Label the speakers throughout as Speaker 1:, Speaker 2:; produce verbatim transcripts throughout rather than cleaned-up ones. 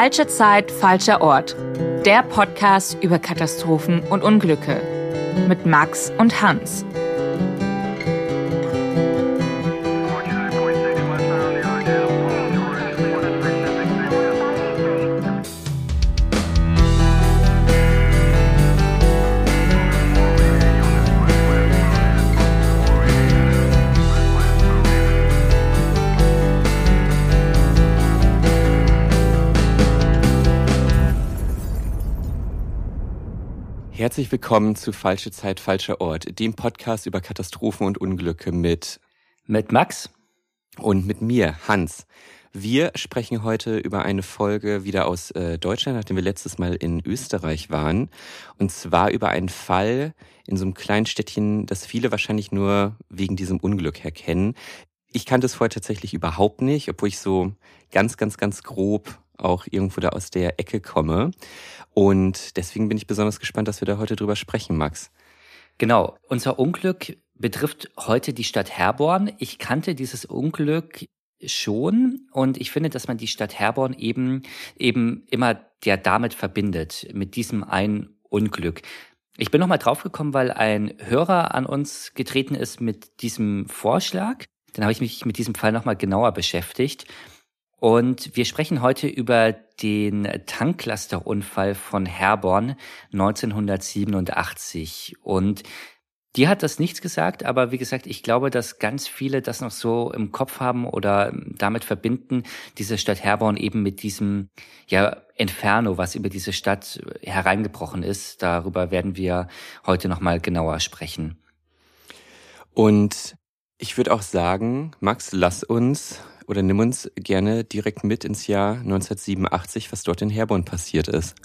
Speaker 1: Falsche Zeit, falscher Ort. Der Podcast über Katastrophen und Unglücke. Mit Max und Hans.
Speaker 2: Herzlich willkommen zu Falsche Zeit, falscher Ort, dem Podcast über Katastrophen und Unglücke mit
Speaker 3: mit Max
Speaker 2: und mit mir, Hans. Wir sprechen heute über eine Folge wieder aus äh, Deutschland, nachdem wir letztes Mal in Österreich waren. Und zwar über einen Fall in so einem kleinen Städtchen, das viele wahrscheinlich nur wegen diesem Unglück herkennen. Ich kannte es vorher tatsächlich überhaupt nicht, obwohl ich so ganz, ganz, ganz grob auch irgendwo da aus der Ecke komme. Und deswegen bin ich besonders gespannt, dass wir da heute drüber sprechen, Max.
Speaker 3: Genau, unser Unglück betrifft heute die Stadt Herborn. Ich kannte dieses Unglück schon und ich finde, dass man die Stadt Herborn eben eben immer ja damit verbindet, mit diesem einen Unglück. Ich bin nochmal draufgekommen, weil ein Hörer an uns getreten ist mit diesem Vorschlag. Dann habe ich mich mit diesem Fall nochmal genauer beschäftigt. Und wir sprechen heute über den Tanklasterunfall von Herborn neunzehnhundertsiebenundachtzig. Und dir hat das nichts gesagt, aber wie gesagt, ich glaube, dass ganz viele das noch so im Kopf haben oder damit verbinden, diese Stadt Herborn eben mit diesem ja Inferno, was über diese Stadt hereingebrochen ist. Darüber werden wir heute nochmal genauer sprechen.
Speaker 2: Und ich würde auch sagen, Max, lass uns oder nimm uns gerne direkt mit ins Jahr neunzehnhundertsiebenundachtzig, was dort in Herborn passiert ist.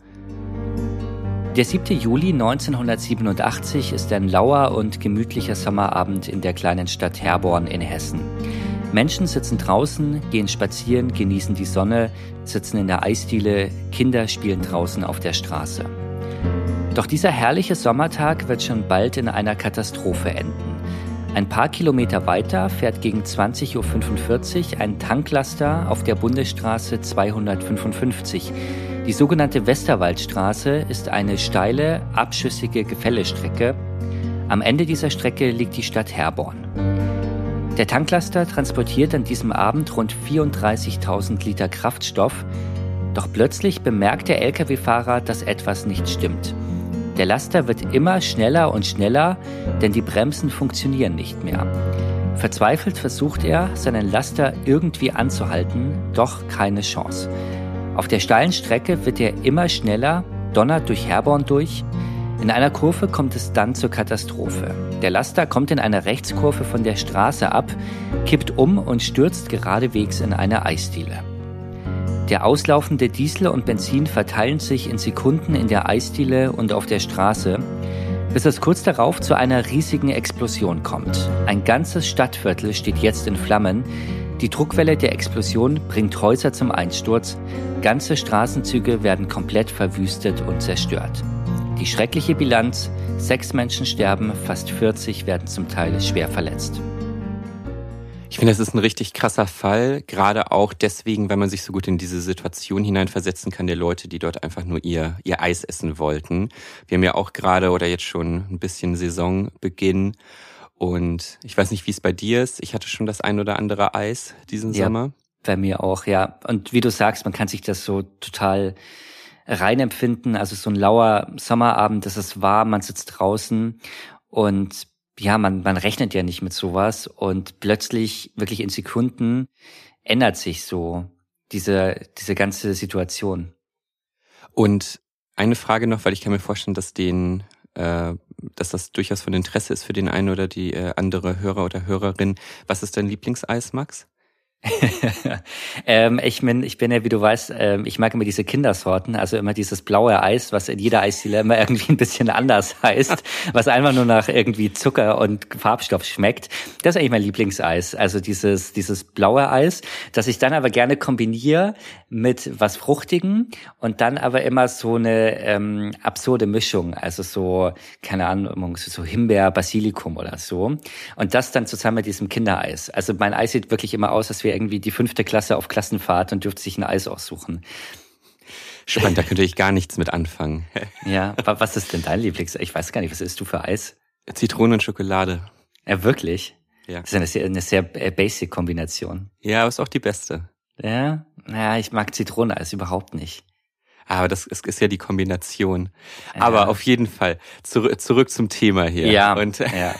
Speaker 3: Der siebte Juli neunzehnhundertsiebenundachtzig ist ein lauer und gemütlicher Sommerabend in der kleinen Stadt Herborn in Hessen. Menschen sitzen draußen, gehen spazieren, genießen die Sonne, sitzen in der Eisdiele, Kinder spielen draußen auf der Straße. Doch dieser herrliche Sommertag wird schon bald in einer Katastrophe enden. Ein paar Kilometer weiter fährt gegen zwanzig Uhr fünfundvierzig ein Tanklaster auf der Bundesstraße zweihundertfünfundfünfzig. Die sogenannte Westerwaldstraße ist eine steile, abschüssige Gefällestrecke. Am Ende dieser Strecke liegt die Stadt Herborn. Der Tanklaster transportiert an diesem Abend rund vierunddreißigtausend Liter Kraftstoff. Doch plötzlich bemerkt der L K W-Fahrer, dass etwas nicht stimmt. Der Laster wird immer schneller und schneller, denn die Bremsen funktionieren nicht mehr. Verzweifelt versucht er, seinen Laster irgendwie anzuhalten, doch keine Chance. Auf der steilen Strecke wird er immer schneller, donnert durch Herborn durch. In einer Kurve kommt es dann zur Katastrophe. Der Laster kommt in einer Rechtskurve von der Straße ab, kippt um und stürzt geradewegs in eine Eisdiele. Der auslaufende Diesel und Benzin verteilen sich in Sekunden in der Eisdiele und auf der Straße, bis es kurz darauf zu einer riesigen Explosion kommt. Ein ganzes Stadtviertel steht jetzt in Flammen. Die Druckwelle der Explosion bringt Häuser zum Einsturz. Ganze Straßenzüge werden komplett verwüstet und zerstört. Die schreckliche Bilanz: sechs Menschen sterben, fast vierzig werden zum Teil schwer verletzt.
Speaker 2: Ich finde, das ist ein richtig krasser Fall, gerade auch deswegen, weil man sich so gut in diese Situation hineinversetzen kann der Leute, die dort einfach nur ihr ihr Eis essen wollten. Wir haben ja auch gerade oder jetzt schon ein bisschen Saisonbeginn und ich weiß nicht, wie es bei dir ist. Ich hatte schon das ein oder andere Eis diesen
Speaker 3: ja,
Speaker 2: Sommer.
Speaker 3: Bei mir auch, ja. Und wie du sagst, man kann sich das so total reinempfinden. Also so ein lauer Sommerabend, es ist warm, man sitzt draußen und ja, man, man rechnet ja nicht mit sowas und plötzlich, wirklich in Sekunden, ändert sich so diese, diese ganze Situation.
Speaker 2: Und eine Frage noch, weil ich kann mir vorstellen, dass den, äh, dass das durchaus von Interesse ist für den einen oder die äh, andere Hörer oder Hörerin. Was ist dein Lieblingseis, Max?
Speaker 3: ähm, ich bin, ich bin ja, wie du weißt, ähm, ich mag immer diese Kindersorten, also immer dieses blaue Eis, was in jeder Eisdiele immer irgendwie ein bisschen anders heißt, was einfach nur nach irgendwie Zucker und Farbstoff schmeckt. Das ist eigentlich mein Lieblingseis, also dieses, dieses blaue Eis, das ich dann aber gerne kombiniere mit was Fruchtigem und dann aber immer so eine ähm, absurde Mischung, also so, keine Ahnung, so Himbeer, Basilikum oder so. Und das dann zusammen mit diesem Kindereis. Also mein Eis sieht wirklich immer aus, als wäre irgendwie die fünfte Klasse auf Klassenfahrt und dürfte sich ein Eis aussuchen.
Speaker 2: Spannend, da könnte ich gar nichts mit anfangen.
Speaker 3: Ja, aber was ist denn dein Lieblings? Ich weiß gar nicht, was isst du für Eis?
Speaker 2: Zitrone und Schokolade.
Speaker 3: Ja, wirklich?
Speaker 2: Ja.
Speaker 3: Das ist eine sehr, eine sehr basic Kombination.
Speaker 2: Ja, aber ist auch die beste.
Speaker 3: Ja? Ja, ich mag Zitroneneis überhaupt nicht.
Speaker 2: Aber das ist, ist ja die Kombination. Ja. Aber auf jeden Fall zurück, zurück zum Thema hier.
Speaker 3: Ja.
Speaker 2: Und,
Speaker 3: ja.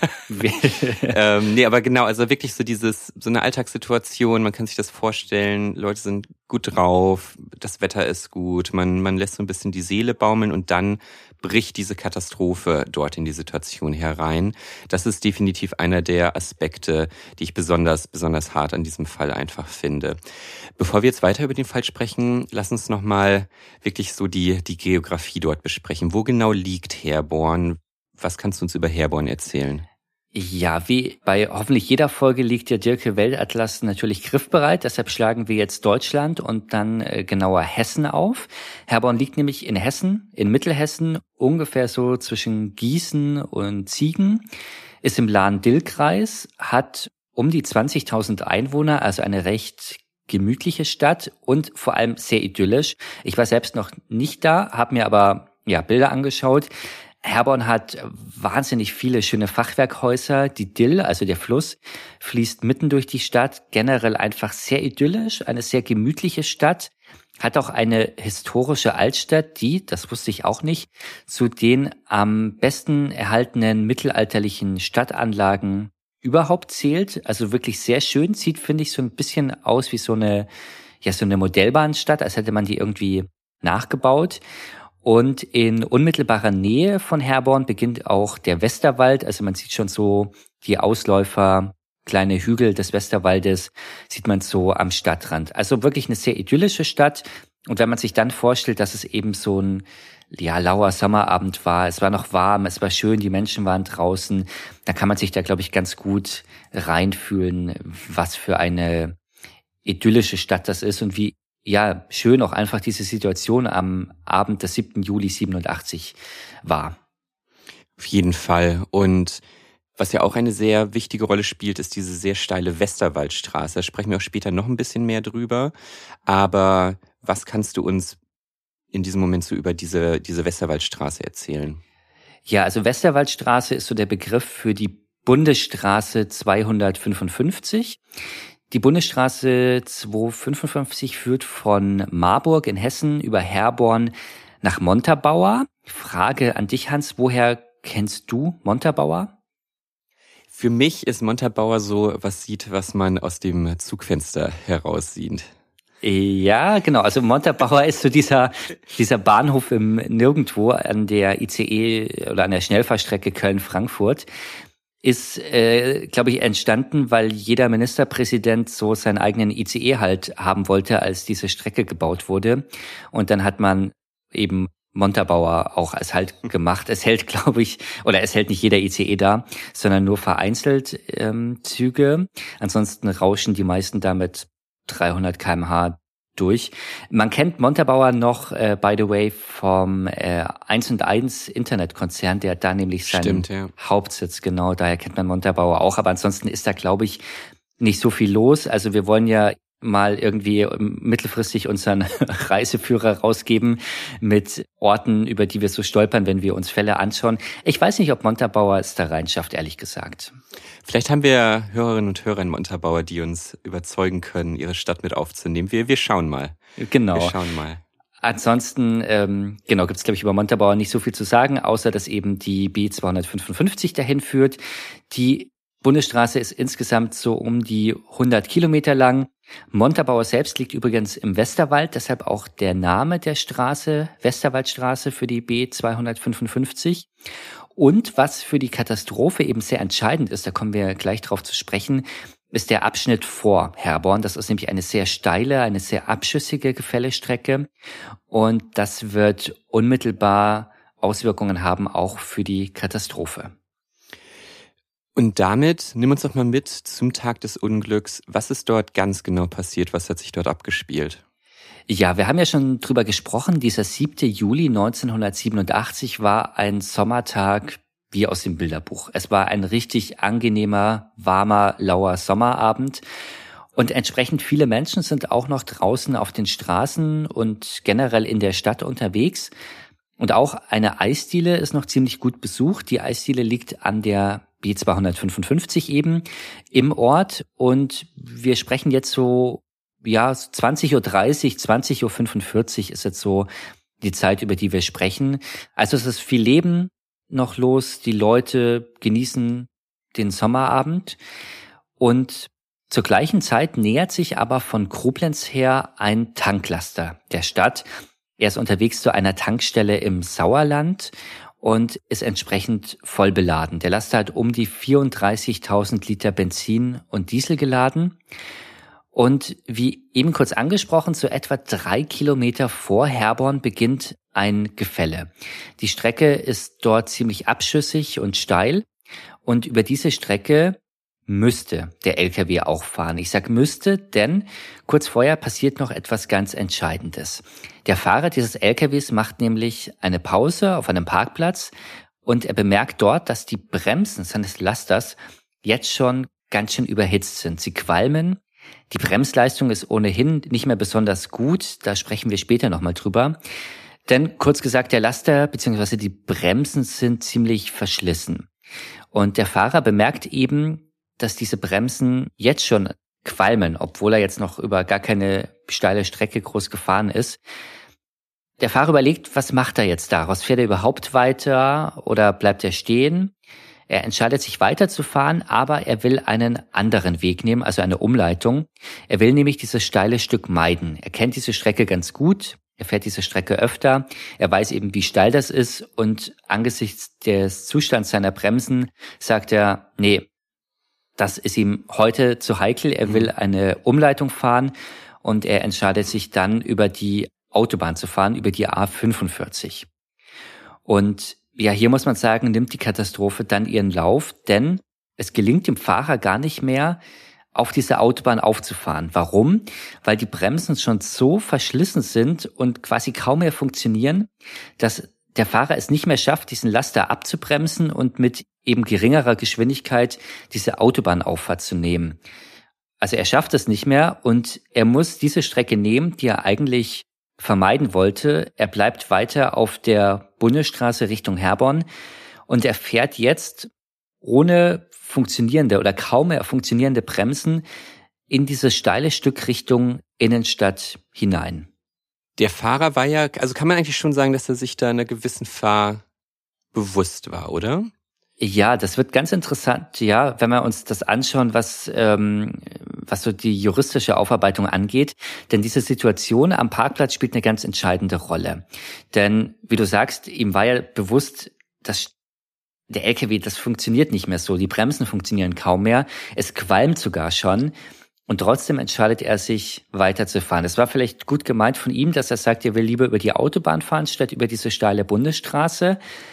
Speaker 2: ähm, nee, aber genau, also wirklich so dieses, so eine Alltagssituation, man kann sich das vorstellen, Leute sind gut drauf, das Wetter ist gut, man, man lässt so ein bisschen die Seele baumeln und dann bricht diese Katastrophe dort in die Situation herein. Das ist definitiv einer der Aspekte, die ich besonders, besonders hart an diesem Fall einfach finde. Bevor wir jetzt weiter über den Fall sprechen, lass uns nochmal wirklich so die, die Geografie dort besprechen. Wo genau liegt Herborn? Was kannst du uns über Herborn erzählen?
Speaker 3: Ja, wie bei hoffentlich jeder Folge liegt der Dirke Weltatlas natürlich griffbereit. Deshalb schlagen wir jetzt Deutschland und dann äh, genauer Hessen auf. Herborn liegt nämlich in Hessen, in Mittelhessen, ungefähr so zwischen Gießen und Siegen, ist im Lahn-Dill-Kreis, hat um die zwanzigtausend Einwohner, also eine recht gemütliche Stadt und vor allem sehr idyllisch. Ich war selbst noch nicht da, habe mir aber ja Bilder angeschaut. Herborn hat wahnsinnig viele schöne Fachwerkhäuser. Die Dill, also der Fluss, fließt mitten durch die Stadt. Generell einfach sehr idyllisch, eine sehr gemütliche Stadt. Hat auch eine historische Altstadt, die, das wusste ich auch nicht, zu den am besten erhaltenen mittelalterlichen Stadtanlagen überhaupt zählt. Also wirklich sehr schön. Sieht, finde ich, so ein bisschen aus wie so eine, ja, so eine Modellbahnstadt, als hätte man die irgendwie nachgebaut. Und in unmittelbarer Nähe von Herborn beginnt auch der Westerwald. Also man sieht schon so die Ausläufer, kleine Hügel des Westerwaldes, sieht man so am Stadtrand. Also wirklich eine sehr idyllische Stadt. Und wenn man sich dann vorstellt, dass es eben so ein ja, lauer Sommerabend war, es war noch warm, es war schön, die Menschen waren draußen, dann kann man sich da, glaube ich, ganz gut reinfühlen, was für eine idyllische Stadt das ist und wie ja, schön auch einfach diese Situation am Abend des siebten Juli siebenundachtzig war.
Speaker 2: Auf jeden Fall. Und was ja auch eine sehr wichtige Rolle spielt, ist diese sehr steile Westerwaldstraße. Da sprechen wir auch später noch ein bisschen mehr drüber. Aber was kannst du uns in diesem Moment so über diese, diese Westerwaldstraße erzählen?
Speaker 3: Ja, also Westerwaldstraße ist so der Begriff für die Bundesstraße zweihundertfünfundfünfzig. Die Bundesstraße zweihundertfünfundfünfzig führt von Marburg in Hessen über Herborn nach Montabaur. Frage an dich, Hans, woher kennst du Montabaur?
Speaker 2: Für mich ist Montabaur so was sieht, was man aus dem Zugfenster heraussieht.
Speaker 3: Ja, genau. Also Montabaur ist so dieser dieser Bahnhof im Nirgendwo an der I C E oder an der Schnellfahrstrecke Köln-Frankfurt. Ist, äh, glaube ich, entstanden, weil jeder Ministerpräsident so seinen eigenen I C E halt haben wollte, als diese Strecke gebaut wurde. Und dann hat man eben Montabaur auch als Halt gemacht. Es hält, glaube ich, oder es hält nicht jeder I C E da, sondern nur vereinzelt ähm, Züge. Ansonsten rauschen die meisten damit dreihundert Kilometer pro Stunde durch. Man kennt Montabaur noch, äh, by the way, vom äh, eins und eins Internetkonzern, der hat da nämlich seinen
Speaker 2: Stimmt, ja.
Speaker 3: Hauptsitz, genau, daher kennt man Montabaur auch, aber ansonsten ist da, glaube ich, nicht so viel los. Also wir wollen ja mal irgendwie mittelfristig unseren Reiseführer rausgeben mit Orten, über die wir so stolpern, wenn wir uns Fälle anschauen. Ich weiß nicht, ob Montabaur es da reinschafft, ehrlich gesagt.
Speaker 2: Vielleicht haben wir Hörerinnen und Hörer in Montabaur, die uns überzeugen können, ihre Stadt mit aufzunehmen. Wir, wir schauen mal.
Speaker 3: Genau.
Speaker 2: Wir schauen mal.
Speaker 3: Ansonsten, ähm, genau, gibt es, glaube ich, über Montabaur nicht so viel zu sagen, außer dass eben die B zweihundertfünfundfünfzig dahin führt. Die Bundesstraße ist insgesamt so um die hundert Kilometer lang. Montabaur selbst liegt übrigens im Westerwald, deshalb auch der Name der Straße, Westerwaldstraße für die B zweihundertfünfundfünfzig. Und was für die Katastrophe eben sehr entscheidend ist, da kommen wir gleich drauf zu sprechen, ist der Abschnitt vor Herborn. Das ist nämlich eine sehr steile, eine sehr abschüssige Gefällestrecke. Und das wird unmittelbar Auswirkungen haben, auch für die Katastrophe.
Speaker 2: Und damit nimm uns doch mal mit zum Tag des Unglücks. Was ist dort ganz genau passiert? Was hat sich dort abgespielt?
Speaker 3: Ja, wir haben ja schon drüber gesprochen. Dieser siebte Juli neunzehnhundertsiebenundachtzig war ein Sommertag wie aus dem Bilderbuch. Es war ein richtig angenehmer, warmer, lauer Sommerabend. Und entsprechend viele Menschen sind auch noch draußen auf den Straßen und generell in der Stadt unterwegs. Und auch eine Eisdiele ist noch ziemlich gut besucht. Die Eisdiele liegt an der B zweihundertfünfundfünfzig eben im Ort. Und wir sprechen jetzt so, ja, zwanzig Uhr dreißig, zwanzig Uhr fünfundvierzig ist jetzt so die Zeit, über die wir sprechen. Also es ist viel Leben noch los. Die Leute genießen den Sommerabend. Und zur gleichen Zeit nähert sich aber von Koblenz her ein Tanklaster der Stadt. Er ist unterwegs zu einer Tankstelle im Sauerland und ist entsprechend voll beladen. Der Laster hat um die vierunddreißigtausend Liter Benzin und Diesel geladen. Und wie eben kurz angesprochen, so etwa drei Kilometer vor Herborn beginnt ein Gefälle. Die Strecke ist dort ziemlich abschüssig und steil. Und über diese Strecke müsste der L K W auch fahren. Ich sag müsste, denn kurz vorher passiert noch etwas ganz Entscheidendes. Der Fahrer dieses L K Ws macht nämlich eine Pause auf einem Parkplatz und er bemerkt dort, dass die Bremsen seines Lasters jetzt schon ganz schön überhitzt sind. Sie qualmen. Die Bremsleistung ist ohnehin nicht mehr besonders gut. Da sprechen wir später nochmal drüber. Denn kurz gesagt, der Laster bzw. die Bremsen sind ziemlich verschlissen. Und der Fahrer bemerkt eben, dass diese Bremsen jetzt schon qualmen, obwohl er jetzt noch über gar keine steile Strecke groß gefahren ist. Der Fahrer überlegt, was macht er jetzt daraus? Fährt er überhaupt weiter oder bleibt er stehen? Er entscheidet sich weiterzufahren, aber er will einen anderen Weg nehmen, also eine Umleitung. Er will nämlich dieses steile Stück meiden. Er kennt diese Strecke ganz gut. Er fährt diese Strecke öfter. Er weiß eben, wie steil das ist. Und angesichts des Zustands seiner Bremsen sagt er, nee, das ist ihm heute zu heikel. Er will eine Umleitung fahren und er entscheidet sich dann, über die Autobahn zu fahren, über die A fünfundvierzig. Und ja, hier muss man sagen, nimmt die Katastrophe dann ihren Lauf, denn es gelingt dem Fahrer gar nicht mehr, auf diese Autobahn aufzufahren. Warum? Weil die Bremsen schon so verschlissen sind und quasi kaum mehr funktionieren, dass der Fahrer es nicht mehr schafft, diesen Laster abzubremsen und mit eben geringerer Geschwindigkeit diese Autobahnauffahrt zu nehmen. Also er schafft es nicht mehr und er muss diese Strecke nehmen, die er eigentlich vermeiden wollte. Er bleibt weiter auf der Bundesstraße Richtung Herborn und er fährt jetzt ohne funktionierende oder kaum mehr funktionierende Bremsen in dieses steile Stück Richtung Innenstadt hinein.
Speaker 2: Der Fahrer war ja, also kann man eigentlich schon sagen, dass er sich da einer gewissen Fahr bewusst war, oder?
Speaker 3: Ja, das wird ganz interessant, ja, wenn wir uns das anschauen, was ähm, was so die juristische Aufarbeitung angeht. Denn diese Situation am Parkplatz spielt eine ganz entscheidende Rolle. Denn, wie du sagst, ihm war ja bewusst, dass der L K W, das funktioniert nicht mehr so. Die Bremsen funktionieren kaum mehr. Es qualmt sogar schon. Und trotzdem entscheidet er sich, weiterzufahren. Es war vielleicht gut gemeint von ihm, dass er sagt, er will lieber über die Autobahn fahren, statt über diese steile Bundesstraße.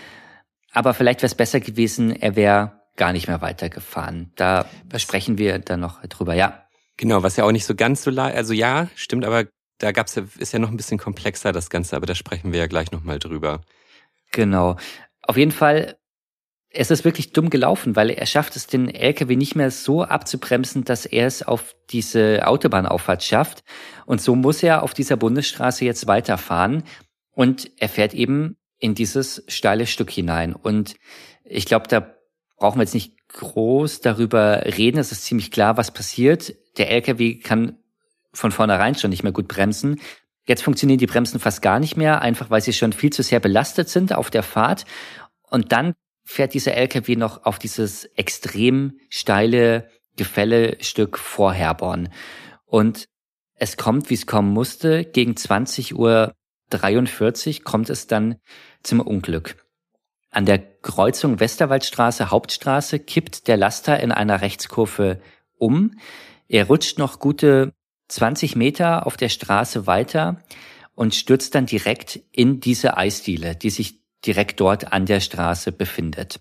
Speaker 3: Aber vielleicht wäre es besser gewesen, er wäre gar nicht mehr weitergefahren. Da was sprechen wir dann noch drüber, ja.
Speaker 2: Genau, was ja auch nicht so ganz so leicht, also ja, stimmt, aber da gab's ja, ist ja noch ein bisschen komplexer das Ganze, aber da sprechen wir ja gleich nochmal drüber.
Speaker 3: Genau. Auf jeden Fall, es ist wirklich dumm gelaufen, weil er schafft es, den L K W nicht mehr so abzubremsen, dass er es auf diese Autobahnauffahrt schafft. Und so muss er auf dieser Bundesstraße jetzt weiterfahren. Und er fährt eben in dieses steile Stück hinein. Und ich glaube, da brauchen wir jetzt nicht groß darüber reden. Es ist ziemlich klar, was passiert. Der L K W kann von vornherein schon nicht mehr gut bremsen. Jetzt funktionieren die Bremsen fast gar nicht mehr, einfach weil sie schon viel zu sehr belastet sind auf der Fahrt. Und dann fährt dieser L K W noch auf dieses extrem steile Gefällestück vor Herborn. Und es kommt, wie es kommen musste. Gegen zwanzig Uhr dreiundvierzig kommt es dann zum Unglück. An der Kreuzung Westerwaldstraße, Hauptstraße, kippt der Laster in einer Rechtskurve um. Er rutscht noch gute zwanzig Meter auf der Straße weiter und stürzt dann direkt in diese Eisdiele, die sich direkt dort an der Straße befindet.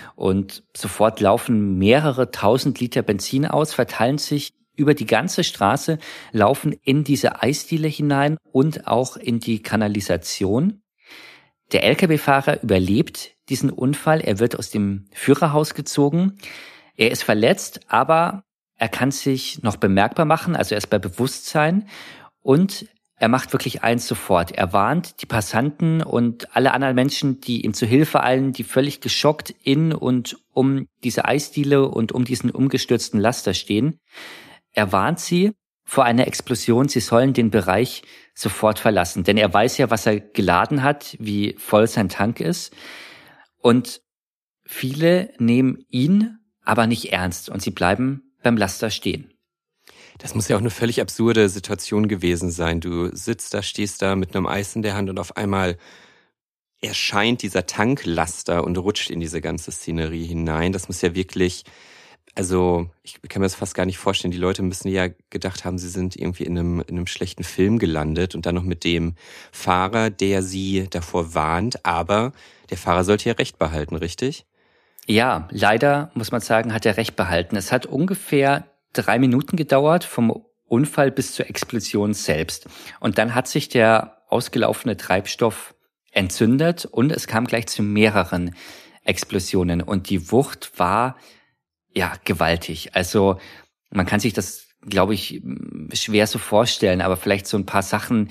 Speaker 3: Und sofort laufen mehrere tausend Liter Benzin aus, verteilen sich über die ganze Straße, laufen in diese Eisdiele hinein und auch in die Kanalisation. Der L K W-Fahrer überlebt diesen Unfall. Er wird aus dem Führerhaus gezogen. Er ist verletzt, aber er kann sich noch bemerkbar machen, also er ist bei Bewusstsein und er macht wirklich eins sofort. Er warnt die Passanten und alle anderen Menschen, die ihm zu Hilfe eilen, die völlig geschockt in und um diese Eisdiele und um diesen umgestürzten Laster stehen. Er warnt sie vor einer Explosion, sie sollen den Bereich sofort verlassen. Denn er weiß ja, was er geladen hat, wie voll sein Tank ist. Und viele nehmen ihn aber nicht ernst und sie bleiben beim Laster stehen.
Speaker 2: Das muss ja auch eine völlig absurde Situation gewesen sein. Du sitzt da, stehst da mit einem Eis in der Hand und auf einmal erscheint dieser Tanklaster und rutscht in diese ganze Szenerie hinein. Das muss ja wirklich, also ich kann mir das fast gar nicht vorstellen. Die Leute müssen ja gedacht haben, sie sind irgendwie in einem, in einem schlechten Film gelandet und dann noch mit dem Fahrer, der sie davor warnt. Aber der Fahrer sollte ja Recht behalten, richtig?
Speaker 3: Ja, leider muss man sagen, hat er Recht behalten. Es hat ungefähr drei Minuten gedauert vom Unfall bis zur Explosion selbst. Und dann hat sich der ausgelaufene Treibstoff entzündet und es kam gleich zu mehreren Explosionen. Und die Wucht war, ja, gewaltig. Also man kann sich das, glaube ich, schwer so vorstellen, aber vielleicht so ein paar Sachen,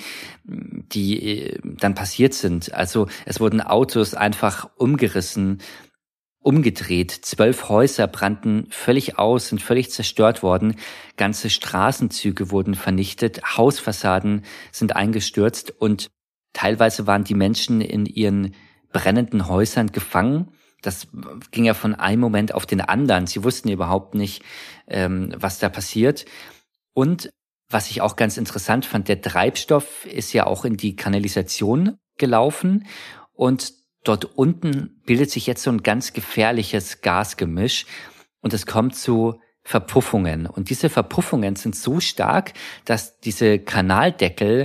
Speaker 3: die dann passiert sind. Also es wurden Autos einfach umgerissen, umgedreht. Zwölf Häuser brannten völlig aus, sind völlig zerstört worden. Ganze Straßenzüge wurden vernichtet. Hausfassaden sind eingestürzt und teilweise waren die Menschen in ihren brennenden Häusern gefangen. Das ging ja von einem Moment auf den anderen. Sie wussten überhaupt nicht, ähm, was da passiert. Und was ich auch ganz interessant fand, der Treibstoff ist ja auch in die Kanalisation gelaufen und dort unten bildet sich jetzt so ein ganz gefährliches Gasgemisch und es kommt zu Verpuffungen. Und diese Verpuffungen sind so stark, dass diese Kanaldeckel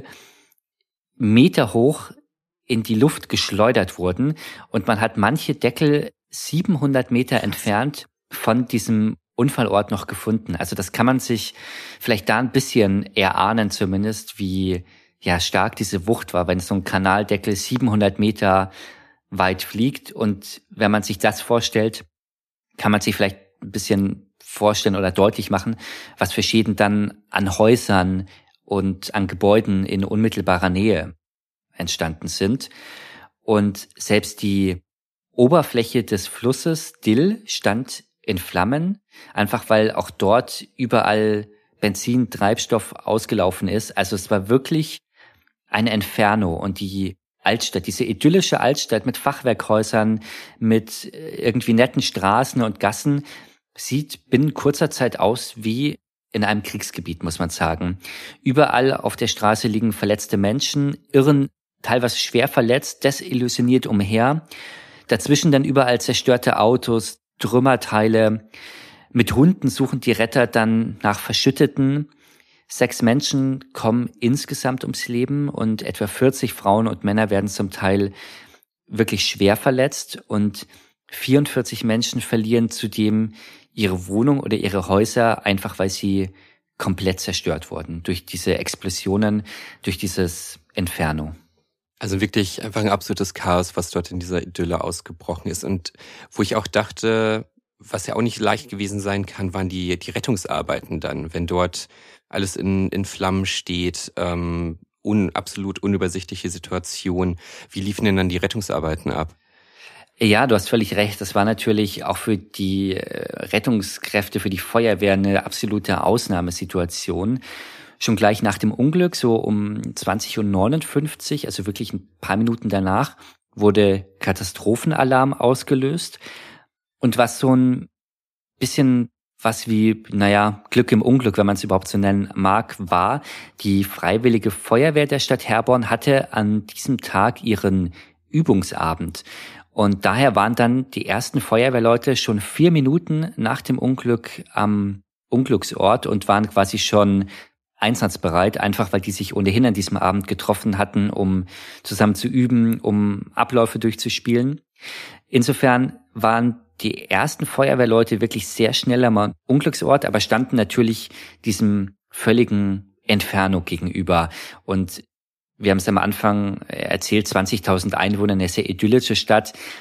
Speaker 3: meterhoch in die Luft geschleudert wurden und man hat manche Deckel siebenhundert Meter entfernt von diesem Unfallort noch gefunden. Also das kann man sich vielleicht da ein bisschen erahnen zumindest, wie ja stark diese Wucht war, wenn so ein Kanaldeckel siebenhundert Meter weit fliegt. Und wenn man sich das vorstellt, kann man sich vielleicht ein bisschen vorstellen oder deutlich machen, was für Schäden dann an Häusern und an Gebäuden in unmittelbarer Nähe entstanden sind. Und selbst die Oberfläche des Flusses Dill stand in Flammen, einfach weil auch dort überall Benzin, Treibstoff ausgelaufen ist. Also es war wirklich ein Inferno und die Altstadt, diese idyllische Altstadt mit Fachwerkhäusern, mit irgendwie netten Straßen und Gassen, sieht binnen kurzer Zeit aus wie in einem Kriegsgebiet, muss man sagen. Überall auf der Straße liegen verletzte Menschen, irren teilweise schwer verletzt, desillusioniert umher. Dazwischen dann überall zerstörte Autos, Trümmerteile. Mit Hunden suchen die Retter dann nach Verschütteten. Sechs Menschen kommen insgesamt ums Leben und etwa vierzig Frauen und Männer werden zum Teil wirklich schwer verletzt und vierundvierzig Menschen verlieren zudem ihre Wohnung oder ihre Häuser, einfach weil sie komplett zerstört wurden durch diese Explosionen, durch dieses Inferno.
Speaker 2: Also wirklich einfach ein absolutes Chaos, was dort in dieser Idylle ausgebrochen ist. Und wo ich auch dachte, was ja auch nicht leicht gewesen sein kann, waren die, die Rettungsarbeiten dann, wenn dort alles in, in Flammen steht, ähm, un, absolut unübersichtliche Situation. Wie liefen denn dann die Rettungsarbeiten ab?
Speaker 3: Ja, du hast völlig recht. Das war natürlich auch für die Rettungskräfte, für die Feuerwehr eine absolute Ausnahmesituation. Schon gleich nach dem Unglück, so um zwanzig Uhr neunundfünfzig, also wirklich ein paar Minuten danach, wurde Katastrophenalarm ausgelöst. Und was so ein bisschen was wie, naja, Glück im Unglück, wenn man es überhaupt so nennen mag, war, die Freiwillige Feuerwehr der Stadt Herborn hatte an diesem Tag ihren Übungsabend. Und daher waren dann die ersten Feuerwehrleute schon vier Minuten nach dem Unglück am Unglücksort und waren quasi schon einsatzbereit, einfach weil die sich ohnehin an diesem Abend getroffen hatten, um zusammen zu üben, um Abläufe durchzuspielen. Insofern waren die ersten Feuerwehrleute wirklich sehr schnell am Unglücksort, aber standen natürlich diesem völligen Inferno gegenüber. Und wir haben es am Anfang erzählt, zwanzigtausend Einwohner, eine sehr idyllische Stadt.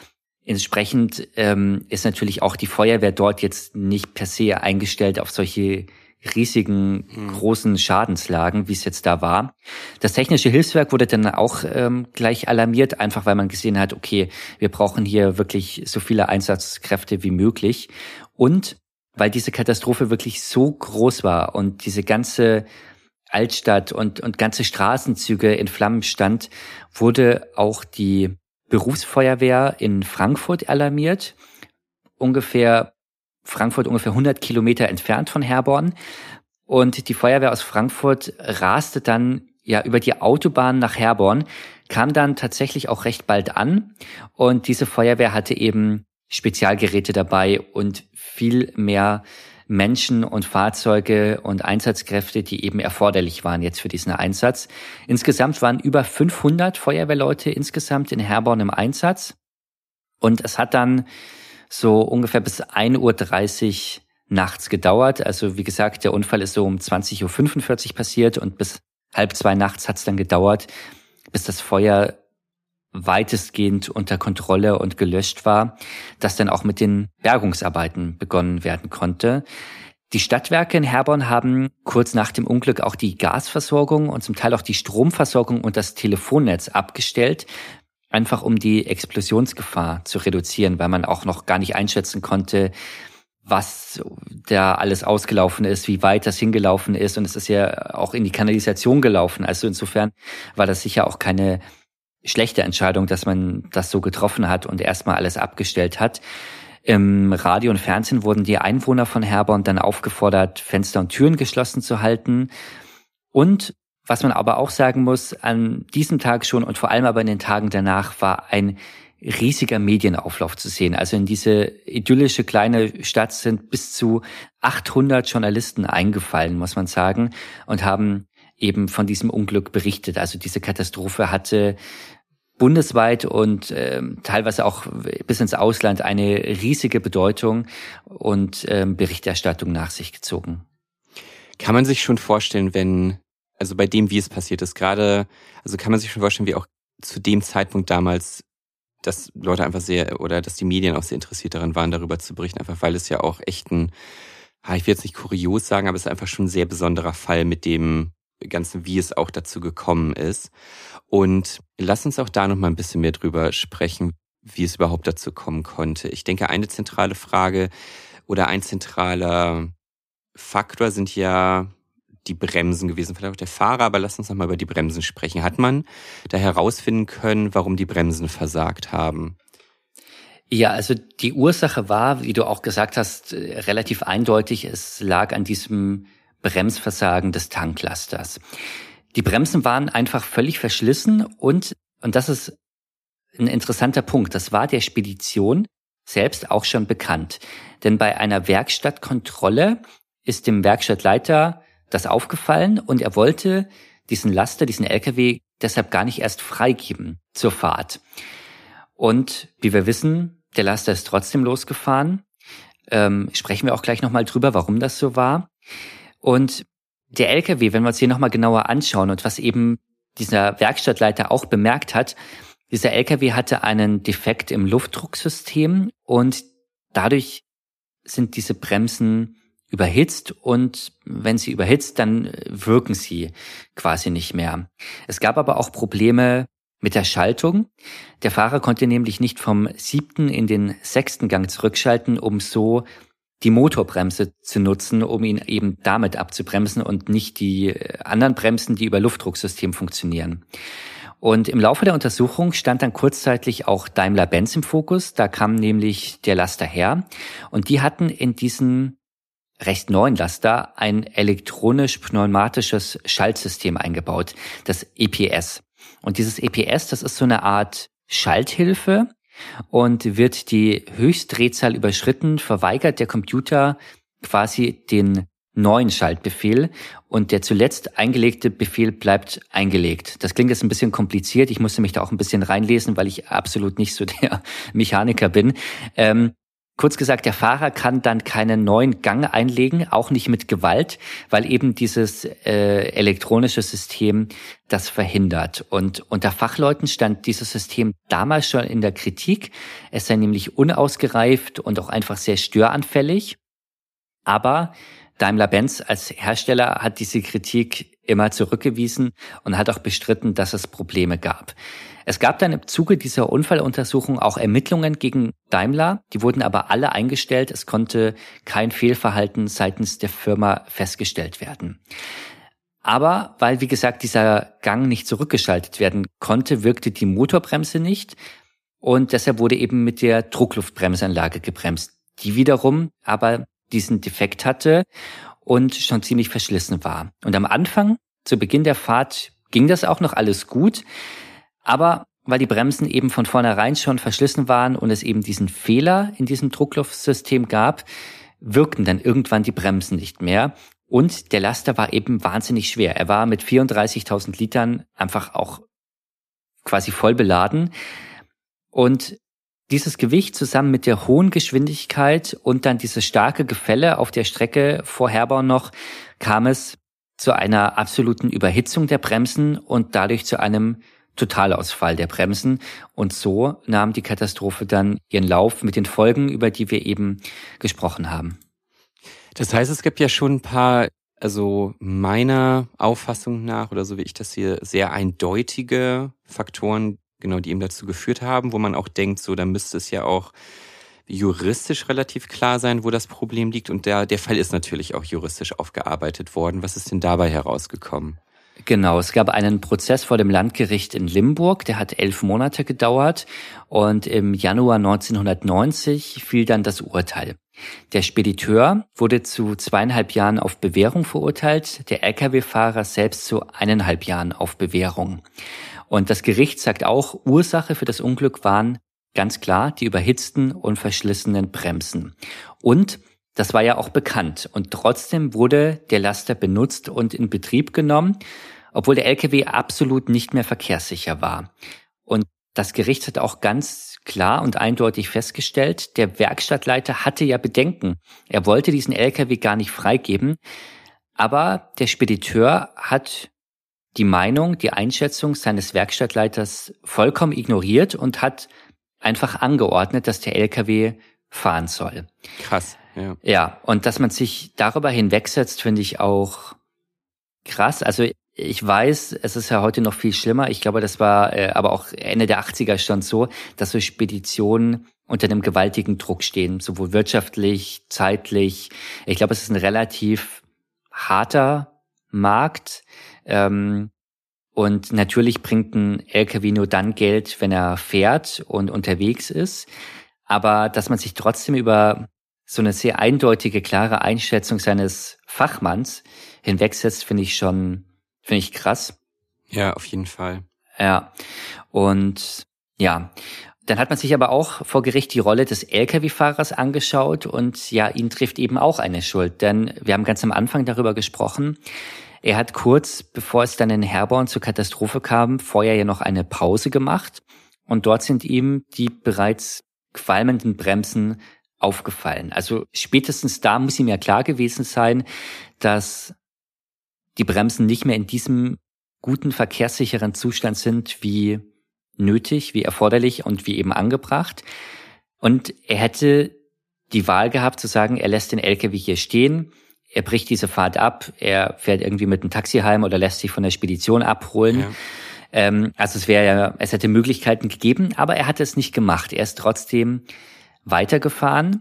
Speaker 3: Entsprechend ähm, ist natürlich auch die Feuerwehr dort jetzt nicht per se eingestellt auf solche riesigen, mhm. großen Schadenslagen, wie es jetzt da war. Das technische Hilfswerk wurde dann auch ähm, gleich alarmiert, einfach weil man gesehen hat, okay, wir brauchen hier wirklich so viele Einsatzkräfte wie möglich. Und weil diese Katastrophe wirklich so groß war und diese ganze Altstadt und, und ganze Straßenzüge in Flammen stand, wurde auch die Berufsfeuerwehr in Frankfurt alarmiert, ungefähr Frankfurt ungefähr hundert Kilometer entfernt von Herborn. Und die Feuerwehr aus Frankfurt raste dann ja über die Autobahn nach Herborn, kam dann tatsächlich auch recht bald an. Und diese Feuerwehr hatte eben Spezialgeräte dabei und viel mehr Menschen und Fahrzeuge und Einsatzkräfte, die eben erforderlich waren jetzt für diesen Einsatz. Insgesamt waren über fünfhundert Feuerwehrleute insgesamt in Herborn im Einsatz. Und es hat dann so ungefähr bis ein Uhr dreißig nachts gedauert. Also wie gesagt, der Unfall ist so um zwanzig Uhr fünfundvierzig passiert und bis halb zwei nachts hat es dann gedauert, bis das Feuer weitestgehend unter Kontrolle und gelöscht war, dass dann auch mit den Bergungsarbeiten begonnen werden konnte. Die Stadtwerke in Herborn haben kurz nach dem Unglück auch die Gasversorgung und zum Teil auch die Stromversorgung und das Telefonnetz abgestellt, einfach um die Explosionsgefahr zu reduzieren, weil man auch noch gar nicht einschätzen konnte, was da alles ausgelaufen ist, wie weit das hingelaufen ist. Und es ist ja auch in die Kanalisation gelaufen. Also insofern war das sicher auch keine schlechte Entscheidung, dass man das so getroffen hat und erstmal alles abgestellt hat. Im Radio und Fernsehen wurden die Einwohner von Herborn dann aufgefordert, Fenster und Türen geschlossen zu halten. Und was man aber auch sagen muss, an diesem Tag schon und vor allem aber in den Tagen danach war ein riesiger Medienauflauf zu sehen. Also in diese idyllische kleine Stadt sind bis zu achthundert Journalisten eingefallen, muss man sagen, und haben eben von diesem Unglück berichtet. Also diese Katastrophe hatte bundesweit und äh, teilweise auch bis ins Ausland eine riesige Bedeutung und äh, Berichterstattung nach sich gezogen.
Speaker 2: Kann man sich schon vorstellen, wenn, also bei dem, wie es passiert ist, gerade, also kann man sich schon vorstellen, wie auch zu dem Zeitpunkt damals, dass Leute einfach sehr, oder dass die Medien auch sehr interessiert daran waren, darüber zu berichten, einfach weil es ja auch echt ein, ich will jetzt nicht kurios sagen, aber es ist einfach schon ein sehr besonderer Fall mit dem Ganzen, wie es auch dazu gekommen ist. Und lass uns auch da noch mal ein bisschen mehr drüber sprechen, wie es überhaupt dazu kommen konnte. Ich denke, eine zentrale Frage oder ein zentraler Faktor sind ja die Bremsen gewesen, vielleicht auch der Fahrer, aber lass uns noch mal über die Bremsen sprechen. Hat man da herausfinden können, warum die Bremsen versagt haben?
Speaker 3: Ja, also die Ursache war, wie du auch gesagt hast, relativ eindeutig. Es lag an diesem Bremsversagen des Tanklasters. Die Bremsen waren einfach völlig verschlissen und, und das ist ein interessanter Punkt, das war der Spedition selbst auch schon bekannt. Denn bei einer Werkstattkontrolle ist dem Werkstattleiter das aufgefallen und er wollte diesen Laster, diesen L K W deshalb gar nicht erst freigeben zur Fahrt. Und wie wir wissen, der Laster ist trotzdem losgefahren. Ähm, sprechen wir auch gleich nochmal drüber, warum das so war. Und der L K W, wenn wir uns hier nochmal genauer anschauen und was eben dieser Werkstattleiter auch bemerkt hat, dieser L K W hatte einen Defekt im Luftdrucksystem und dadurch sind diese Bremsen überhitzt und wenn sie überhitzt, dann wirken sie quasi nicht mehr. Es gab aber auch Probleme mit der Schaltung. Der Fahrer konnte nämlich nicht vom siebten in den sechsten Gang zurückschalten, um so die Motorbremse zu nutzen, um ihn eben damit abzubremsen und nicht die anderen Bremsen, die über Luftdrucksystem funktionieren. Und im Laufe der Untersuchung stand dann kurzzeitig auch Daimler-Benz im Fokus. Da kam nämlich der Laster her und die hatten in diesen recht neuen Laster ein elektronisch-pneumatisches Schaltsystem eingebaut, das E P S. Und dieses E P S, das ist so eine Art Schalthilfe und wird die Höchstdrehzahl überschritten, verweigert der Computer quasi den neuen Schaltbefehl und der zuletzt eingelegte Befehl bleibt eingelegt. Das klingt jetzt ein bisschen kompliziert, ich musste mich da auch ein bisschen reinlesen, weil ich absolut nicht so der Mechaniker bin. Ähm, Kurz gesagt, der Fahrer kann dann keinen neuen Gang einlegen, auch nicht mit Gewalt, weil eben dieses äh, elektronische System das verhindert. Und unter Fachleuten stand dieses System damals schon in der Kritik. Es sei nämlich unausgereift und auch einfach sehr störanfällig. Aber Daimler-Benz als Hersteller hat diese Kritik immer zurückgewiesen und hat auch bestritten, dass es Probleme gab. Es gab dann im Zuge dieser Unfalluntersuchung auch Ermittlungen gegen Daimler. Die wurden aber alle eingestellt. Es konnte kein Fehlverhalten seitens der Firma festgestellt werden. Aber weil, wie gesagt, dieser Gang nicht zurückgeschaltet werden konnte, wirkte die Motorbremse nicht. Und deshalb wurde eben mit der Druckluftbremsanlage gebremst, die wiederum aber diesen Defekt hatte und schon ziemlich verschlissen war. Und am Anfang, zu Beginn der Fahrt, ging das auch noch alles gut. Aber weil die Bremsen eben von vornherein schon verschlissen waren und es eben diesen Fehler in diesem Druckluftsystem gab, wirkten dann irgendwann die Bremsen nicht mehr. Und der Laster war eben wahnsinnig schwer. Er war mit vierunddreißigtausend Litern einfach auch quasi voll beladen. Und dieses Gewicht zusammen mit der hohen Geschwindigkeit und dann dieses starke Gefälle auf der Strecke vor Herborn noch, kam es zu einer absoluten Überhitzung der Bremsen und dadurch zu einem Totalausfall der Bremsen. Und so nahm die Katastrophe dann ihren Lauf mit den Folgen, über die wir eben gesprochen haben.
Speaker 2: Das heißt, es gibt ja schon ein paar, also meiner Auffassung nach oder so wie ich das hier, sehr eindeutige Faktoren, genau, die eben dazu geführt haben, wo man auch denkt, so, da müsste es ja auch juristisch relativ klar sein, wo das Problem liegt. Und der, der Fall ist natürlich auch juristisch aufgearbeitet worden. Was ist denn dabei herausgekommen?
Speaker 3: Genau, es gab einen Prozess vor dem Landgericht in Limburg, der hat elf Monate gedauert und im Januar neunzehnhundertneunzig fiel dann das Urteil. Der Spediteur wurde zu zweieinhalb Jahren auf Bewährung verurteilt, der L K W-Fahrer selbst zu eineinhalb Jahren auf Bewährung. Und das Gericht sagt auch, Ursache für das Unglück waren ganz klar die überhitzten und verschlissenen Bremsen. Und das war ja auch bekannt. Und trotzdem wurde der Laster benutzt und in Betrieb genommen, obwohl der L K W absolut nicht mehr verkehrssicher war. Und das Gericht hat auch ganz klar und eindeutig festgestellt, der Werkstattleiter hatte ja Bedenken. Er wollte diesen L K W gar nicht freigeben. Aber der Spediteur hat die Meinung, die Einschätzung seines Werkstattleiters vollkommen ignoriert und hat einfach angeordnet, dass der L K W fahren soll.
Speaker 2: Krass. Ja.
Speaker 3: Ja, und dass man sich darüber hinwegsetzt, finde ich auch krass. Also ich weiß, es ist ja heute noch viel schlimmer. Ich glaube, das war äh, aber auch Ende der achtziger schon so, dass so Speditionen unter einem gewaltigen Druck stehen, sowohl wirtschaftlich, zeitlich. Ich glaube, es ist ein relativ harter Markt. Ähm, und natürlich bringt ein L K W nur dann Geld, wenn er fährt und unterwegs ist. Aber dass man sich trotzdem über so eine sehr eindeutige, klare Einschätzung seines Fachmanns hinwegsetzt, finde ich schon, finde ich krass.
Speaker 2: Ja, auf jeden Fall.
Speaker 3: Ja, und ja, dann hat man sich aber auch vor Gericht die Rolle des L K W-Fahrers angeschaut und ja, ihn trifft eben auch eine Schuld, denn wir haben ganz am Anfang darüber gesprochen. Er hat kurz, bevor es dann in Herborn zur Katastrophe kam, vorher ja noch eine Pause gemacht und dort sind ihm die bereits qualmenden Bremsen aufgefallen. Also spätestens da muss ihm ja klar gewesen sein, dass die Bremsen nicht mehr in diesem guten, verkehrssicheren Zustand sind wie nötig, wie erforderlich und wie eben angebracht. Und er hätte die Wahl gehabt zu sagen, er lässt den L K W hier stehen, er bricht diese Fahrt ab, er fährt irgendwie mit einem Taxi heim oder lässt sich von der Spedition abholen. Ja. Ähm, also es wäre ja, es hätte Möglichkeiten gegeben, aber er hat es nicht gemacht. Er ist trotzdem weitergefahren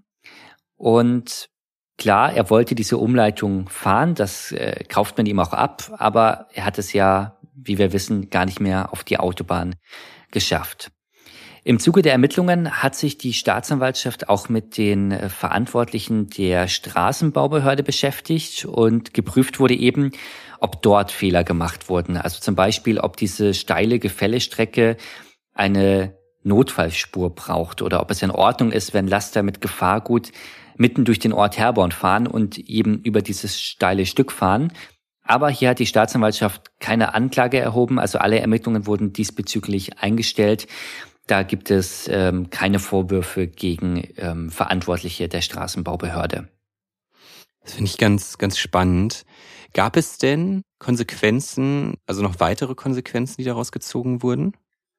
Speaker 3: und klar, er wollte diese Umleitung fahren, das äh, kauft man ihm auch ab, aber er hat es ja, wie wir wissen, gar nicht mehr auf die Autobahn geschafft. Im Zuge der Ermittlungen hat sich die Staatsanwaltschaft auch mit den äh, Verantwortlichen der Straßenbaubehörde beschäftigt und geprüft wurde eben, ob dort Fehler gemacht wurden. Also zum Beispiel, ob diese steile Gefällestrecke eine Notfallspur braucht oder ob es in Ordnung ist, wenn Laster mit Gefahrgut mitten durch den Ort Herborn fahren und eben über dieses steile Stück fahren. Aber hier hat die Staatsanwaltschaft keine Anklage erhoben, also alle Ermittlungen wurden diesbezüglich eingestellt. Da gibt es ähm, keine Vorwürfe gegen ähm, Verantwortliche der Straßenbaubehörde.
Speaker 2: Das finde ich ganz, ganz spannend. Gab es denn Konsequenzen, also noch weitere Konsequenzen, die daraus gezogen wurden?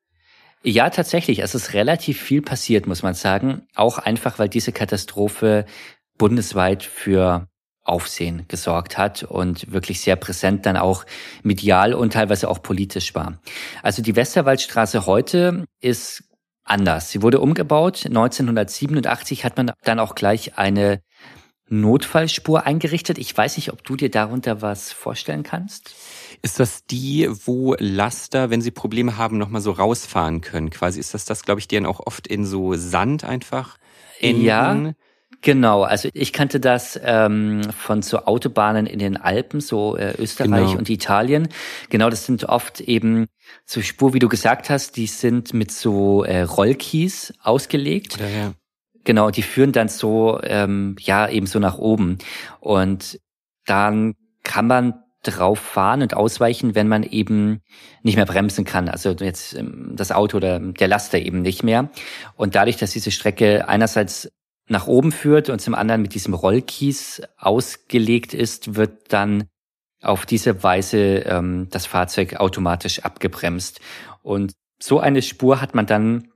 Speaker 3: Ja, tatsächlich. Es ist relativ viel passiert, muss man sagen. Auch einfach, weil diese Katastrophe bundesweit für Aufsehen gesorgt hat und wirklich sehr präsent dann auch medial und teilweise auch politisch war. Also die Westerwaldstraße heute ist anders. Sie wurde umgebaut. neunzehnhundertsiebenundachtzig hat man dann auch gleich eine Notfallspur eingerichtet. Ich weiß nicht, ob du dir darunter was vorstellen kannst.
Speaker 2: Ist das die, wo Laster, wenn sie Probleme haben, nochmal so rausfahren können? Quasi ist das das, glaube ich, die dann auch oft in so Sand einfach enden?
Speaker 3: Ja, genau. Also ich kannte das ähm, von so Autobahnen in den Alpen, so äh, Österreich
Speaker 2: Genau.
Speaker 3: und Italien. Genau, das sind oft eben so Spur, wie du gesagt hast, die sind mit so äh, Rollkies ausgelegt.
Speaker 2: Ja, ja.
Speaker 3: Genau, die führen dann so, ähm, ja, eben so nach oben. Und dann kann man drauf fahren und ausweichen, wenn man eben nicht mehr bremsen kann. Also jetzt ähm, das Auto oder der Laster eben nicht mehr. Und dadurch, dass diese Strecke einerseits nach oben führt und zum anderen mit diesem Rollkies ausgelegt ist, wird dann auf diese Weise ähm, das Fahrzeug automatisch abgebremst. Und so eine Spur hat man dann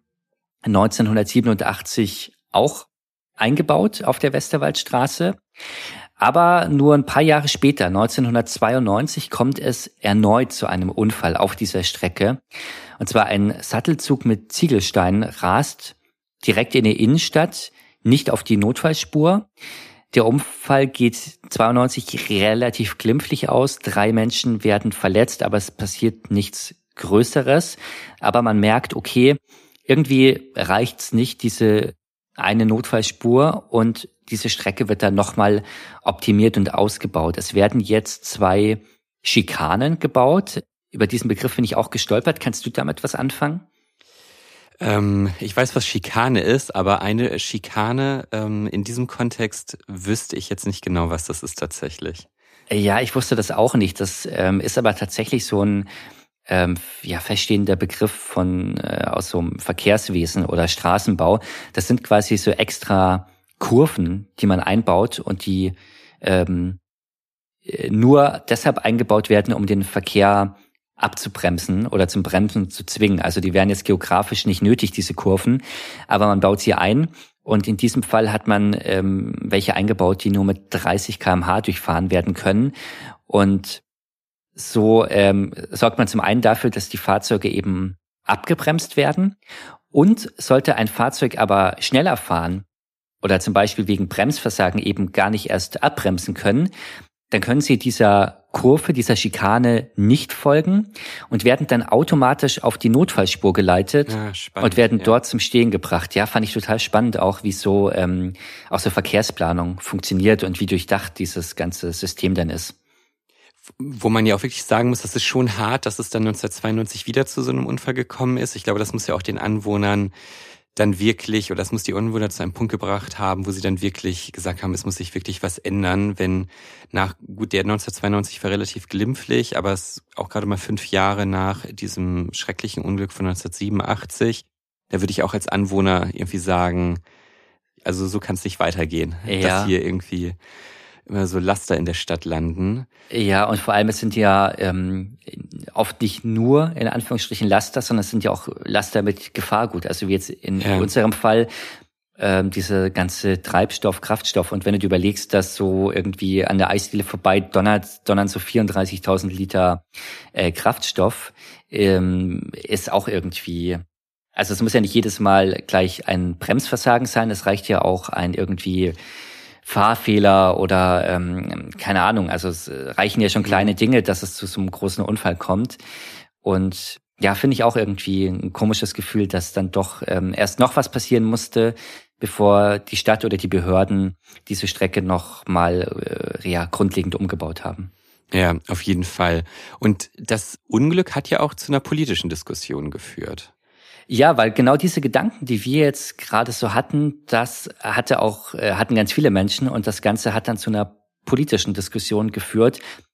Speaker 3: neunzehnhundertsiebenundachtzig auch eingebaut auf der Westerwaldstraße. Aber nur ein paar Jahre später, neunzehnhundertzweiundneunzig, kommt es erneut zu einem Unfall auf dieser Strecke. Und zwar ein Sattelzug mit Ziegelsteinen rast direkt in die Innenstadt, nicht auf die Notfallspur. Der Unfall geht zweiundneunzig relativ glimpflich aus. Drei Menschen werden verletzt, aber es passiert nichts Größeres. Aber man merkt, okay, irgendwie reicht's nicht, diese eine Notfallspur, und diese Strecke wird dann nochmal optimiert und ausgebaut. Es werden jetzt zwei Schikanen gebaut. Über diesen Begriff bin ich auch gestolpert. Kannst du damit was anfangen?
Speaker 2: Ähm, ich weiß, was Schikane ist, aber eine Schikane ähm, in diesem Kontext wüsste ich jetzt nicht genau, was das ist tatsächlich.
Speaker 3: Ja, ich wusste das auch nicht. Das ähm, ist aber tatsächlich so ein ähm, ja, feststehender Begriff von äh, aus so einem Verkehrswesen oder Straßenbau. Das sind quasi so extra Kurven, die man einbaut und die ähm, nur deshalb eingebaut werden, um den Verkehr abzubremsen oder zum Bremsen zu zwingen. Also die wären jetzt geografisch nicht nötig, diese Kurven, aber man baut sie ein. Und in diesem Fall hat man ähm, welche eingebaut, die nur mit dreißig Kilometer pro Stunde durchfahren werden können. Und so ähm, sorgt man zum einen dafür, dass die Fahrzeuge eben abgebremst werden. Und sollte ein Fahrzeug aber schneller fahren oder zum Beispiel wegen Bremsversagen eben gar nicht erst abbremsen können, dann können sie dieser Kurve, dieser Schikane nicht folgen und werden dann automatisch auf die Notfallspur geleitet
Speaker 2: Ja, spannend,
Speaker 3: und werden
Speaker 2: ja.
Speaker 3: dort zum Stehen gebracht. Ja, fand ich total spannend auch, wie so ähm, auch so Verkehrsplanung funktioniert und wie durchdacht dieses ganze System dann ist.
Speaker 2: Wo man ja auch wirklich sagen muss, das ist schon hart, dass es dann neunzehnhundertzweiundneunzig wieder zu so einem Unfall gekommen ist. Ich glaube, das muss ja auch den Anwohnern dann wirklich, oder das muss die Anwohner zu einem Punkt gebracht haben, wo sie dann wirklich gesagt haben, es muss sich wirklich was ändern, wenn nach, gut, der neunzehnhundertzweiundneunzig war relativ glimpflich, aber es auch gerade mal fünf Jahre nach diesem schrecklichen Unglück von neunzehnhundertsiebenundachtzig, da würde ich auch als Anwohner irgendwie sagen, also so kann es nicht weitergehen,
Speaker 3: Ja.
Speaker 2: dass hier irgendwie immer so Laster in der Stadt landen.
Speaker 3: Ja, und vor allem, es sind ja ähm, oft nicht nur in Anführungsstrichen Laster, sondern es sind ja auch Laster mit Gefahrgut. Also wie jetzt in
Speaker 2: Ja.
Speaker 3: unserem Fall ähm, diese ganze Treibstoff, Kraftstoff. Und wenn du dir überlegst, dass so irgendwie an der Eisdiele vorbei donnert, donnern so vierunddreißigtausend Liter äh, Kraftstoff, ähm, ist auch irgendwie... Also es muss ja nicht jedes Mal gleich ein Bremsversagen sein, es reicht ja auch ein irgendwie Fahrfehler oder ähm, keine Ahnung, also es reichen ja schon kleine Dinge, dass es zu so einem großen Unfall kommt. Und ja, finde ich auch irgendwie ein komisches Gefühl, dass dann doch ähm, erst noch was passieren musste, bevor die Stadt oder die Behörden diese Strecke noch mal äh, ja, grundlegend umgebaut haben.
Speaker 2: Ja, auf jeden Fall. Und das Unglück hat ja auch zu einer politischen Diskussion geführt.
Speaker 3: Ja, weil genau diese Gedanken, die wir jetzt gerade so hatten, das hatte auch, hatten ganz viele Menschen und das Ganze hat dann zu einer politischen Diskussion geführt.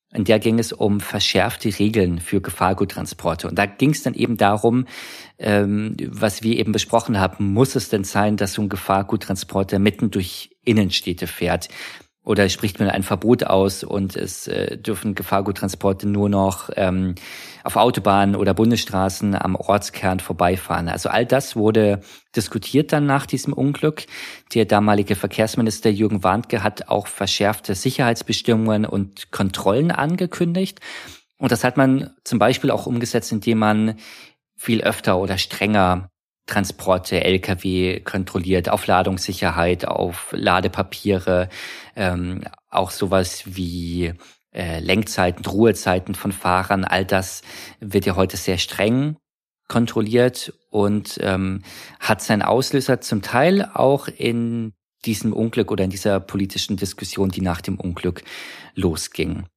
Speaker 3: In der ging es um verschärfte Regeln für Gefahrguttransporte. Und da ging es dann eben darum, ähm, was wir eben besprochen haben, muss es denn sein, dass so ein Gefahrguttransporter mitten durch Innenstädte fährt? Oder spricht man ein Verbot aus und es äh, dürfen Gefahrguttransporte nur noch ähm, auf Autobahnen oder Bundesstraßen am Ortskern vorbeifahren? Also all das wurde diskutiert dann nach diesem Unglück. Der damalige Verkehrsminister Jürgen Warnke hat auch verschärfte Sicherheitsbestimmungen und Kontrollen angekündigt. Und das hat man zum Beispiel auch umgesetzt, indem man viel öfter oder strenger Transporte, L K W kontrolliert, auf Ladungssicherheit, auf Ladepapiere, ähm, auch sowas wie äh, Lenkzeiten, Ruhezeiten von Fahrern, all das wird ja heute sehr streng kontrolliert und ähm, hat seinen Auslöser zum Teil auch in diesem Unglück oder in dieser politischen Diskussion, die nach dem Unglück losging.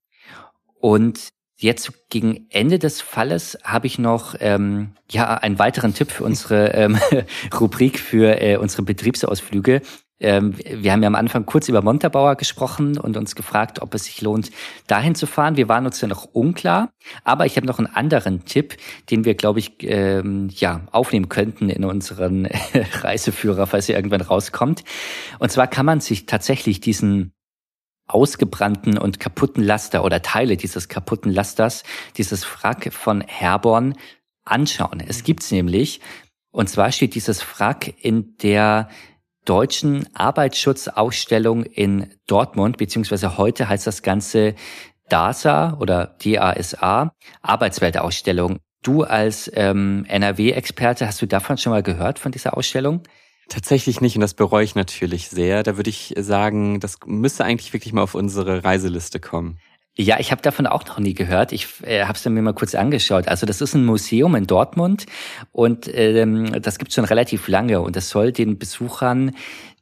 Speaker 3: Und jetzt gegen Ende des Falles habe ich noch ähm, ja einen weiteren Tipp für unsere ähm, Rubrik für äh, unsere Betriebsausflüge. Ähm, wir haben ja am Anfang kurz über Montabaur gesprochen und uns gefragt, ob es sich lohnt, dahin zu fahren. Wir waren uns ja noch unklar, aber ich habe noch einen anderen Tipp, den wir, glaube ich, ähm, ja aufnehmen könnten in unseren Reiseführer, falls er irgendwann rauskommt. Und zwar kann man sich tatsächlich diesen ausgebrannten und kaputten Laster oder Teile dieses kaputten Lasters, dieses Wrack von Herborn anschauen. Es gibt's nämlich, und zwar steht dieses Wrack in der deutschen Arbeitsschutzausstellung in Dortmund, beziehungsweise heute heißt das Ganze D A S A oder D A S A, Arbeitsweltausstellung. Du als ähm, N R W-Experte, hast du davon schon mal gehört, von dieser Ausstellung?
Speaker 2: Tatsächlich nicht und das bereue ich natürlich sehr. Da würde ich sagen, das müsste eigentlich wirklich mal auf unsere Reiseliste kommen.
Speaker 3: Ja, ich habe davon auch noch nie gehört. Ich äh, habe es mir mal kurz angeschaut. Also das ist ein Museum in Dortmund und ähm, das gibt es schon relativ lange und das soll den Besuchern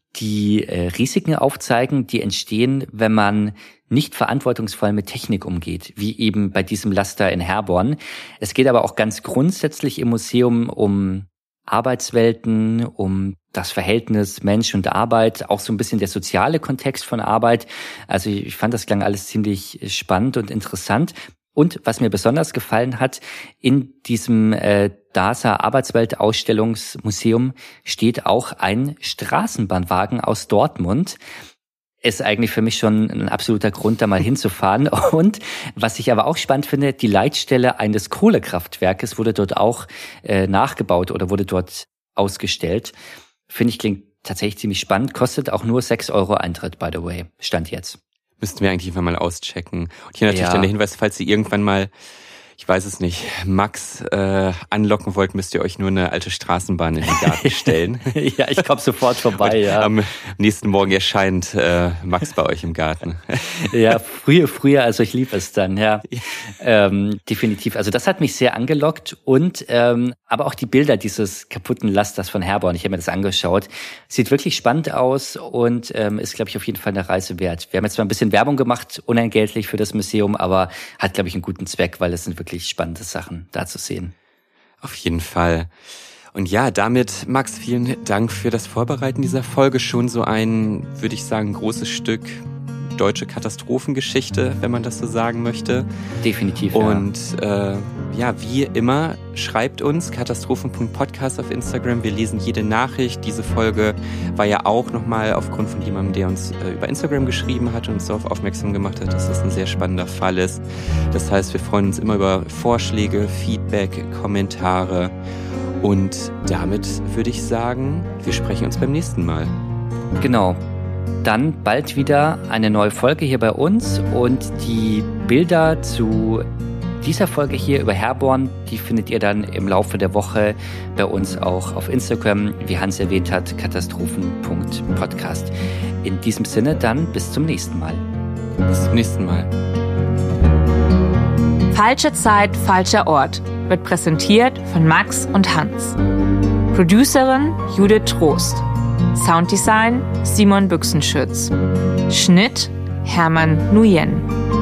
Speaker 3: die äh, Risiken aufzeigen, die entstehen, wenn man nicht verantwortungsvoll mit Technik umgeht, wie eben bei diesem Laster in Herborn. Es geht aber auch ganz grundsätzlich im Museum um Arbeitswelten, um das Verhältnis Mensch und Arbeit, auch so ein bisschen der soziale Kontext von Arbeit. Also ich fand, das klang alles ziemlich spannend und interessant. Und was mir besonders gefallen hat, in diesem äh, D A S A Arbeitswelt-Ausstellungsmuseum steht auch ein Straßenbahnwagen aus Dortmund. Ist eigentlich für mich schon ein absoluter Grund, da mal hinzufahren. Und was ich aber auch spannend finde, die Leitstelle eines Kohlekraftwerkes wurde dort auch äh, nachgebaut oder wurde dort ausgestellt. Finde ich, klingt tatsächlich ziemlich spannend. Kostet auch nur sechs Euro Eintritt, by the way. Stand jetzt.
Speaker 2: Müssten wir eigentlich einfach mal auschecken. Und hier natürlich
Speaker 3: Ja.
Speaker 2: dann der Hinweis, falls ihr irgendwann mal, ich weiß es nicht, Max äh, anlocken wollt, müsst ihr euch nur eine alte Straßenbahn in den Garten stellen.
Speaker 3: Ja, ich komme sofort vorbei,
Speaker 2: Und
Speaker 3: ja.
Speaker 2: am nächsten Morgen erscheint äh, Max bei euch im Garten.
Speaker 3: Ja, früher, früher, also ich liebe es dann, ja. Ähm, definitiv. Also das hat mich sehr angelockt und ähm, aber auch die Bilder dieses kaputten Lasters von Herborn, ich habe mir das angeschaut, sieht wirklich spannend aus und ähm, ist, glaube ich, auf jeden Fall eine Reise wert. Wir haben jetzt zwar ein bisschen Werbung gemacht, unentgeltlich für das Museum, aber hat, glaube ich, einen guten Zweck, weil es sind wirklich spannende Sachen da zu sehen.
Speaker 2: Auf jeden Fall. Und ja, damit, Max, vielen Dank für das Vorbereiten dieser Folge. Schon so ein, würde ich sagen, großes Stück deutsche Katastrophengeschichte, wenn man das so sagen möchte.
Speaker 3: Definitiv,
Speaker 2: Und ja, äh, ja wie immer, schreibt uns katastrophen punkt podcast auf Instagram. Wir lesen jede Nachricht. Diese Folge war ja auch nochmal aufgrund von jemandem, der uns äh, über Instagram geschrieben hat und uns darauf aufmerksam gemacht hat, dass das ein sehr spannender Fall ist. Das heißt, wir freuen uns immer über Vorschläge, Feedback, Kommentare. Und damit würde ich sagen, wir sprechen uns beim nächsten Mal.
Speaker 3: Genau. Dann bald wieder eine neue Folge hier bei uns und die Bilder zu dieser Folge hier über Herborn, die findet ihr dann im Laufe der Woche bei uns auch auf Instagram, wie Hans erwähnt hat, katastrophen punkt podcast. In diesem Sinne dann bis zum nächsten Mal.
Speaker 2: Bis zum nächsten Mal.
Speaker 1: Falsche Zeit, falscher Ort wird präsentiert von Max und Hans. Producerin Judith Trost. Sounddesign Simon Büchsenschütz. Schnitt Hermann Nguyen.